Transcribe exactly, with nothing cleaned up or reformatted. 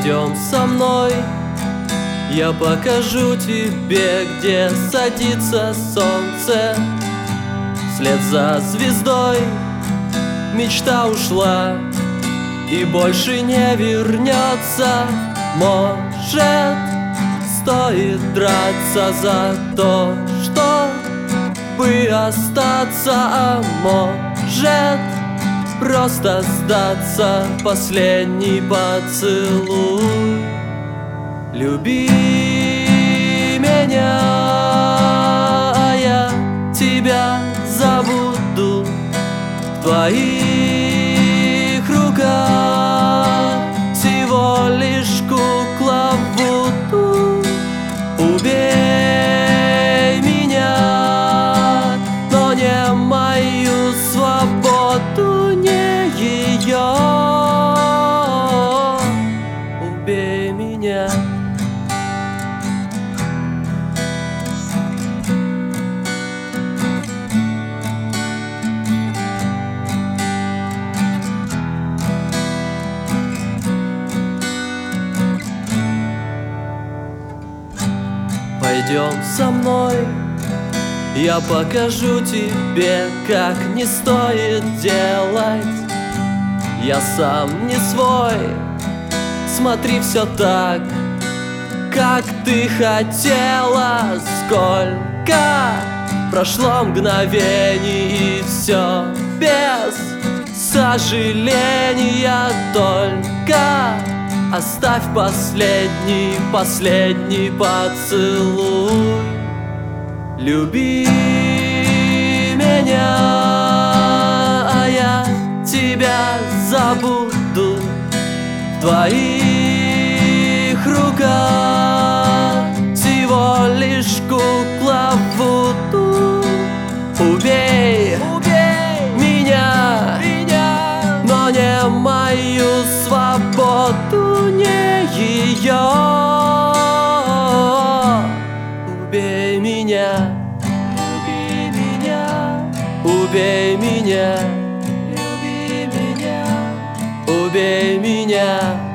Пойдем со мной, я покажу тебе, где садится солнце. Вслед за звездой мечта ушла и больше не вернется. Может, стоит драться за то, чтобы остаться, а может, просто сдаться. Последний поцелуй. Люби меня, а я тебя забуду. В твоих руках всего лишь кукла Вуду. Убей меня, но не мою свободу, не ее. Убей меня. Пойдем со мной, я покажу тебе, как не стоит делать. Я сам не свой, смотри, все так, как ты хотела. Сколько прошло мгновений, и все без сожаления. Только оставь последний, последний поцелуй. Люби меня, а я тебя забуду. В твоих руках всего лишь кукла Вуду. Убей, убей меня, меня, но не мою свободу, не ее. Убей меня, люби меня, убей меня, люби меня, убей меня.